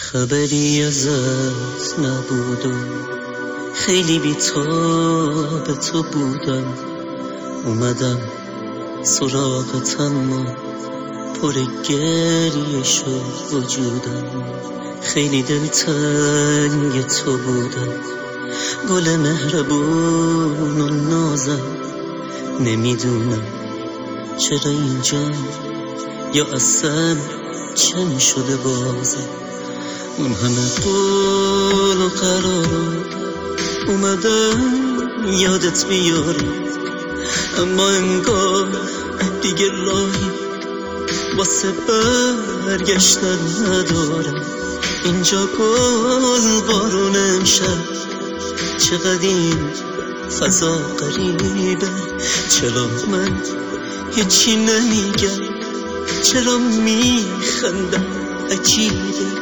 خبری ازت نبود و خیلی بی‌تاب تو بودم. اومدم سراغت اما پر گریه شد وجودم. خیلی دلتنگ تو بودم، گل مهربون و نازم. نمیدونم چرا اینجا یا اصلا چه می شده بازم. اون همه قول و قرار اومدم یادت بیارم، اما انگار دیگه راهی واسه برگشتن ندارم. اینجا گل بارون امشب، چقدر این فضا غریبه. چرا من هیچی نمیگم، چرا میخندم عجیبه.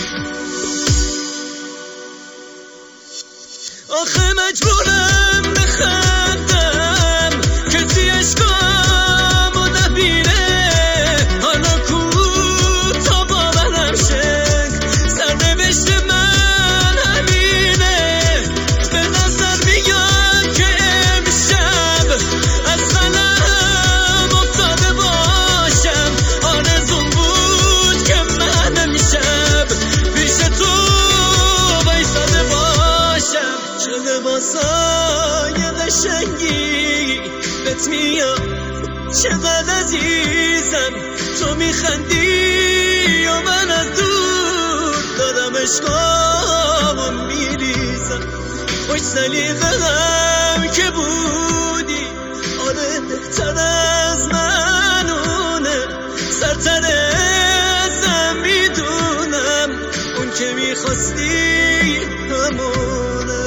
آخه مجبورم بخندم که توی اشکامو نبینه. حالا کو تا باورم شه، سرنوشت من همینه. به نظر میاد که امشب از قلم افتاده باشم. آرزوم بود که من امشب پیش تو وایساده باشم. چه لباسای قشنگی بهت میاد، چقدر عزیزم تو میخندی و من از دور دارم عشقامو میریزم. خوش سلیقه‌ام که بودی، آره بهتر از منونه. سرتر ازم میدونم، اون که میخواستی همونه.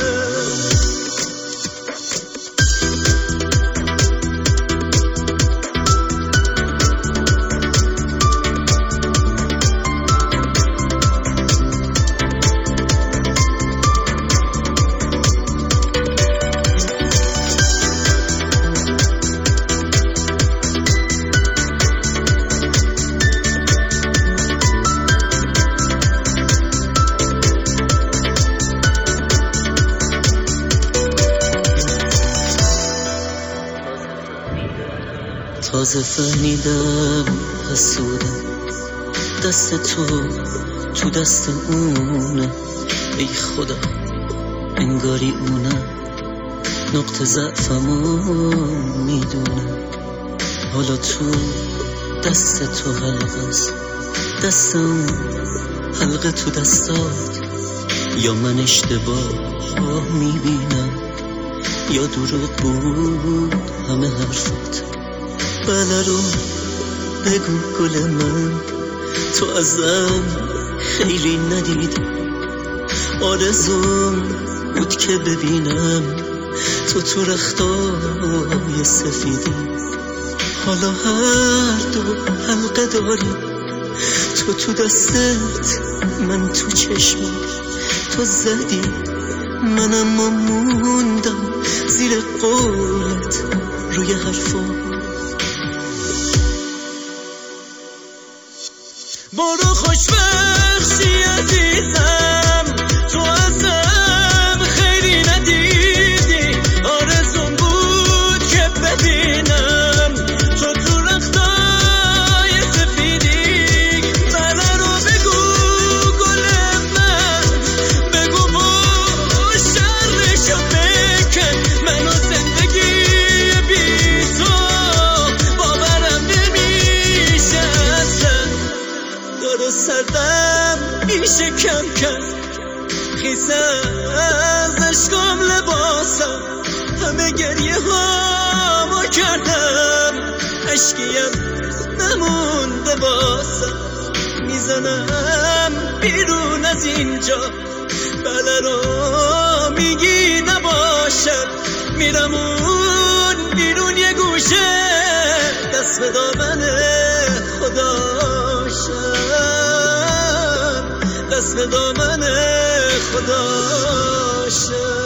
تازه فهمیدم حسودم، دست تو دست اونه. ای خدا انگاری اونم نقطه ضعفمو میدونه. حالا تو دست تو حلقه است، دست اون حلقه تو دستات. یا من اشتباه میبینم یا دروغ بود همه حرفات. بله رو بگو گل من، تو ازم خیلی ندیدی. آرزوم بود که ببینم تو رختای سفیدی. حالا هر دو حلقه داری، تو دستت من تو چشمم. تو زدی منم موندم زیر قولت روی حرفا. برو خوشبخشی عزیزم، تو ازم خیلی ندیدی. آرزوم بود که ببینم تو رختای سفیدی. بله رو بگو گل من، بگو با شرشو بکن. منو زندگی بی تو باورم نمیشه اصلا. داره سردم میشه کم خیس از عشقام لباسم. همه گریه هامو کردم، عشقیم نمونده باسم. میزنم بیرون از اینجا، بله رو میگی نباشد. میرم اون بیرون یه گوشه، دست به دامن خداشم، دست به دامن خداشم.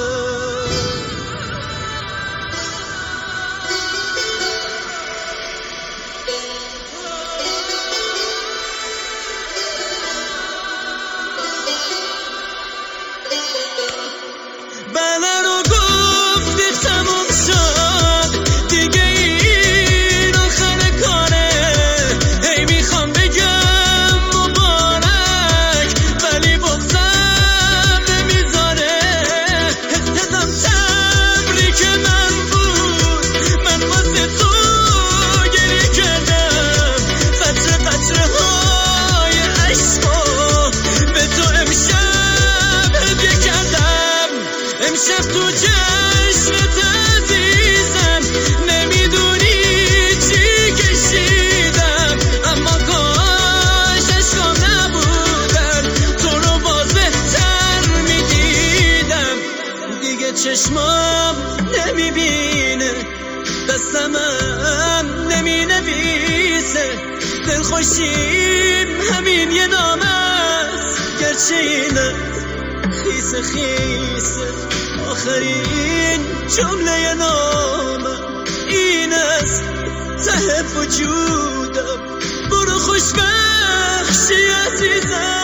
شب تو چشمت عزیزم نمیدونی چی کشیدم، اما کاش عشقام نبودن تو رو باز بهتر میدیدم. دیگه چشمام نمیبینه، دستمم نمینویسه، دلخوشیم همین یه نام است، گرچه اینه خیسه خیسه. آخرین جمله نامم این است ته وجودم، برو خوشبخشی عزیزم.